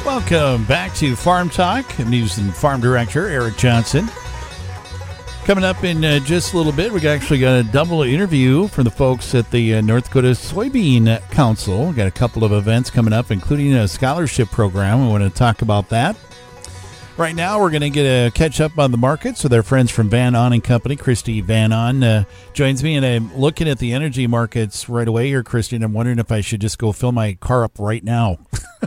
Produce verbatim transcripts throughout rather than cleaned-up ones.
Welcome back to Farm Talk. News and Farm Director Eric Johnson. Coming up in uh, just a little bit, we actually got a double interview from the folks at the uh, North Dakota Soybean Council. We got a couple of events coming up, including a scholarship program. We want to talk about that. Right now, we're going to get a catch up on the markets with our friends from Van On and Company. Christy Van On uh, joins me, and I'm looking at the energy markets right away here, Christy, and I'm wondering if I should just go fill my car up right now.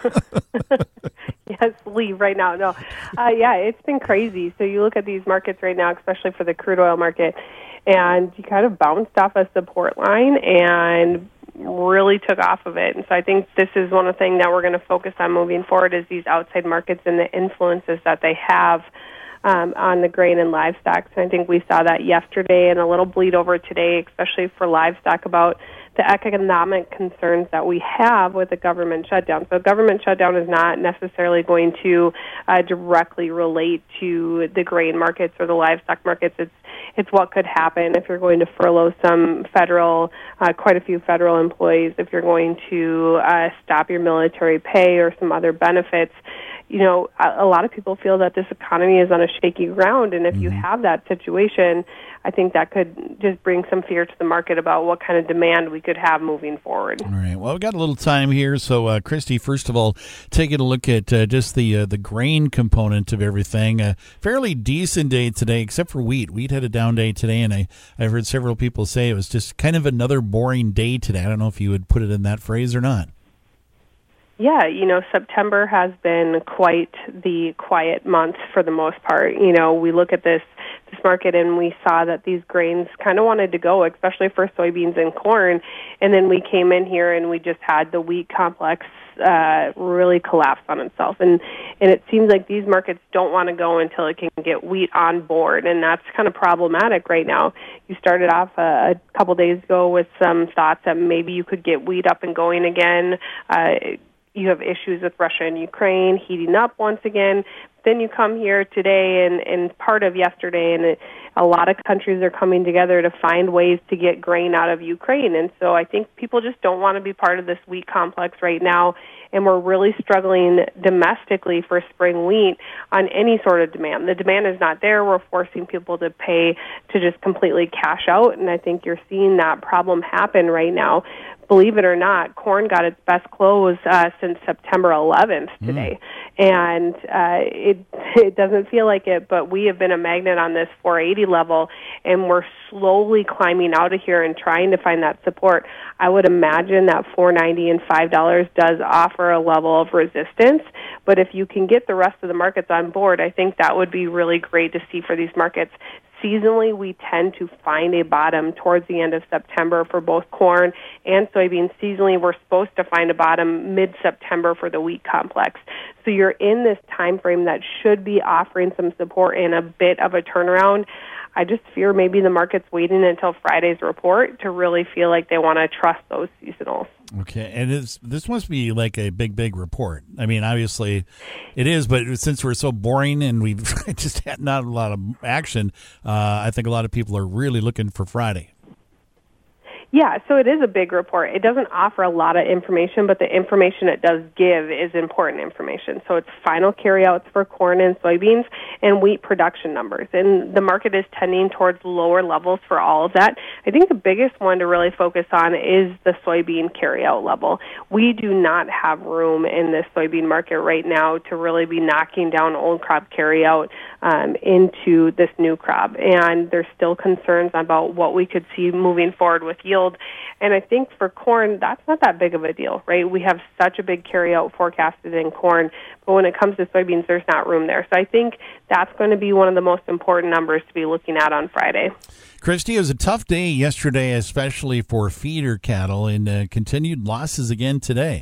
Yes, leave right now. No, uh, yeah, it's been crazy. So you look at these markets right now, especially for the crude oil market, and you kind of bounced off a support line and really took off of it. And so I think this is one of the things that we're going to focus on moving forward is these outside markets and the influences that they have um, on the grain and livestock. So I think we saw that yesterday and a little bleed over today, especially for livestock, about the economic concerns that we have with the government shutdown. So government shutdown is not necessarily going to uh, directly relate to the grain markets or the livestock markets. It's it's what could happen if you're going to furlough some federal, uh, quite a few federal employees, if you're going to uh, stop your military pay or some other benefits. You know, a, a lot of people feel that this economy is on a shaky ground, and if mm-hmm. you have that situation, I think that could just bring some fear to the market about what kind of demand we could have moving forward. All right. Well, we've got a little time here. So, uh, Christy, first of all, taking a look at uh, just the uh, the grain component of everything. A fairly decent day today, except for wheat. Wheat had a down day today, and I, I've heard several people say it was just kind of another boring day today. I don't know if you would put it in that phrase or not. Yeah, you know, September has been quite the quiet month for the most part. You know, we look at this this market and we saw that these grains kind of wanted to go, especially for soybeans and corn. And then we came in here and we just had the wheat complex uh, really collapse on itself. And, and it seems like these markets don't want to go until it can get wheat on board. And that's kind of problematic right now. You started off a, a couple days ago with some thoughts that maybe you could get wheat up and going again. Uh, You have issues with Russia and Ukraine heating up once again. Then you come here today and, and part of yesterday, and it, a lot of countries are coming together to find ways to get grain out of Ukraine. And so I think people just don't want to be part of this wheat complex right now, and we're really struggling domestically for spring wheat on any sort of demand. The demand is not there. We're forcing people to pay to just completely cash out, and I think you're seeing that problem happen right now. Believe it or not, corn got its best close uh, since September eleventh today. Mm. And uh, it it doesn't feel like it, but we have been a magnet on this four eighty level, and we're slowly climbing out of here and trying to find that support. I would imagine that four ninety and five dollars does offer a level of resistance, but if you can get the rest of the markets on board, I think that would be really great to see for these markets. Seasonally, we tend to find a bottom towards the end of September for both corn and soybeans. Seasonally, we're supposed to find a bottom mid-September for the wheat complex. So you're in this time frame that should be offering some support and a bit of a turnaround. I just fear maybe the market's waiting until Friday's report to really feel like they want to trust those seasonals. Okay, and it's, this must be like a big, big report. I mean, obviously it is, but since we're so boring and we've just had not a lot of action, uh, I think a lot of people are really looking for Friday. Yeah, so it is a big report. It doesn't offer a lot of information, but the information it does give is important information. So it's final carryouts for corn and soybeans and wheat production numbers. And the market is tending towards lower levels for all of that. I think the biggest one to really focus on is the soybean carryout level. We do not have room in this soybean market right now to really be knocking down old crop carryout um, into this new crop. And there's still concerns about what we could see moving forward with yield. And I think for corn, that's not that big of a deal, right? We have such a big carryout forecasted in corn, but when it comes to soybeans, there's not room there. So I think that's going to be one of the most important numbers to be looking at on Friday. Christy, it was a tough day yesterday, especially for feeder cattle, and uh, continued losses again today.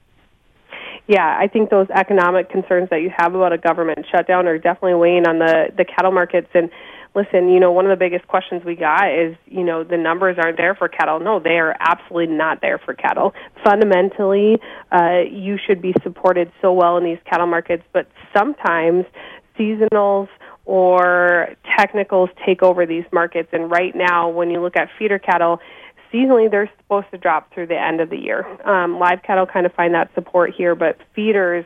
Yeah, I think those economic concerns that you have about a government shutdown are definitely weighing on the, the cattle markets. And listen, you know, one of the biggest questions we got is, you know, the numbers aren't there for cattle. No, they are absolutely not there for cattle. Fundamentally, uh, you should be supported so well in these cattle markets, but sometimes seasonals or technicals take over these markets. And right now, when you look at feeder cattle, seasonally, they're supposed to drop through the end of the year. Um, live cattle kind of find that support here, but feeders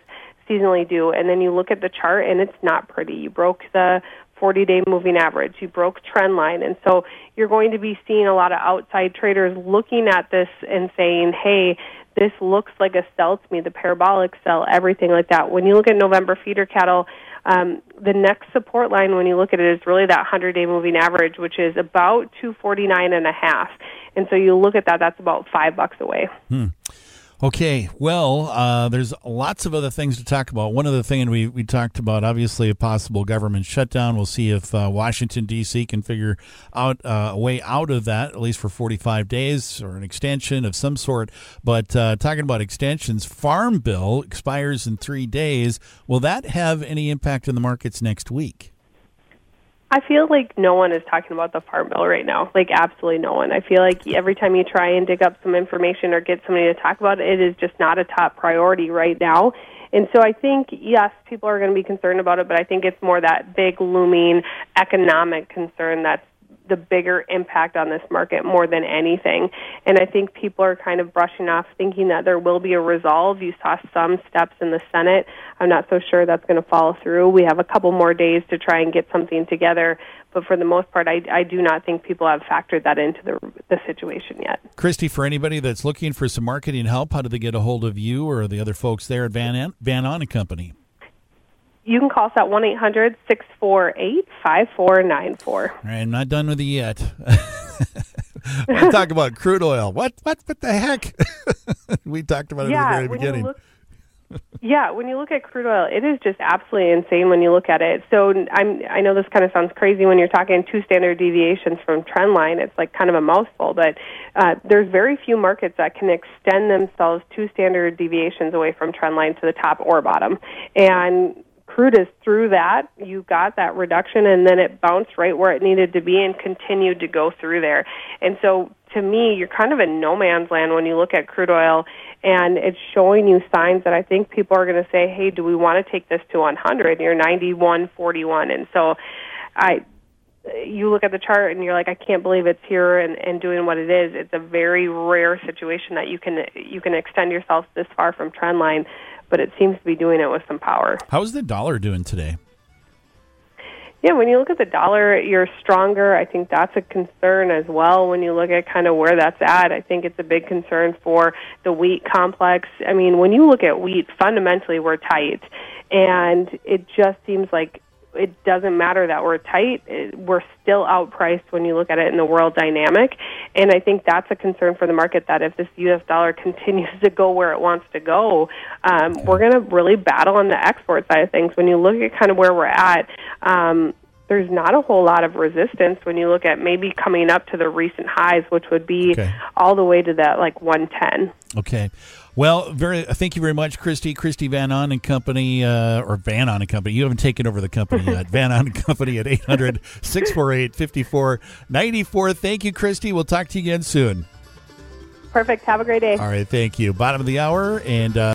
seasonally do. And then you look at the chart, and it's not pretty. You broke the forty-day moving average. You broke trend line. And so you're going to be seeing a lot of outside traders looking at this and saying, hey, this looks like a sell to me, the parabolic sell, everything like that. When you look at November feeder cattle, um, the next support line, when you look at it, is really that hundred-day moving average, which is about two forty-nine and a half. And so you look at that, that's about five bucks away. Hmm. Okay, well, uh, there's lots of other things to talk about. One other thing, and we, we talked about, obviously, a possible government shutdown. We'll see if uh, Washington, D C can figure out uh, a way out of that, at least for forty-five days, or an extension of some sort. But uh, talking about extensions, Farm Bill expires in three days. Will that have any impact on the markets next week? I feel like no one is talking about the Farm Bill right now, like absolutely no one. I feel like every time you try and dig up some information or get somebody to talk about it, it is just not a top priority right now. And so I think, yes, people are going to be concerned about it, but I think it's more that big looming economic concern that's the bigger impact on this market more than anything. And I think people are kind of brushing off thinking that there will be a resolve. You saw some steps in the Senate. I'm not so sure that's going to follow through. We have a couple more days to try and get something together. But for the most part, I, I do not think people have factored that into the, the situation yet. Christy, for anybody that's looking for some marketing help, how do they get a hold of you or the other folks there at Van An- Van On and Company? You can call us at one eight hundred six four eight five four nine four. All right, I'm not done with you yet. We'll talk about crude oil. What? What? What the heck? We talked about it yeah, at the very when beginning. You look, yeah, when you look at crude oil, it is just absolutely insane when you look at it. So I'm, I know this kind of sounds crazy when you're talking two standard deviations from trend line. It's like kind of a mouthful, but uh, there's very few markets that can extend themselves two standard deviations away from trend line to the top or bottom. And crude is through that. You got that reduction, and then it bounced right where it needed to be and continued to go through there. And so to me, you're kind of in no man's land when you look at crude oil, and it's showing you signs that I think people are going to say, hey, do we want to take this to one hundred? You're ninety-one forty-one. And so I you look at the chart and you're like, I can't believe it's here and, and doing what it is. It's a very rare situation that you can you can extend yourself this far from trend line, but it seems to be doing it with some power. How's the dollar doing today? Yeah, when you look at the dollar, you're stronger. I think that's a concern as well when you look at kind of where that's at. I think it's a big concern for the wheat complex. I mean, when you look at wheat, fundamentally we're tight, and it just seems like it doesn't matter that we're tight. We're still outpriced when you look at it in the world dynamic. And I think that's a concern for the market, that if this U S dollar continues to go where it wants to go, um, we're going to really battle on the export side of things. When you look at kind of where we're at, um, there's not a whole lot of resistance when you look at maybe coming up to the recent highs, which would be okay, all the way to that like one ten. Okay. Well, very. Thank you very much, Christy. Christy Van On and Company, uh, or Van On and Company. You haven't taken over the company yet. Van On and Company at eight hundred six four eight five four nine four. Thank you, Christy. We'll talk to you again soon. Perfect. Have a great day. All right. Thank you. Bottom of the hour, and uh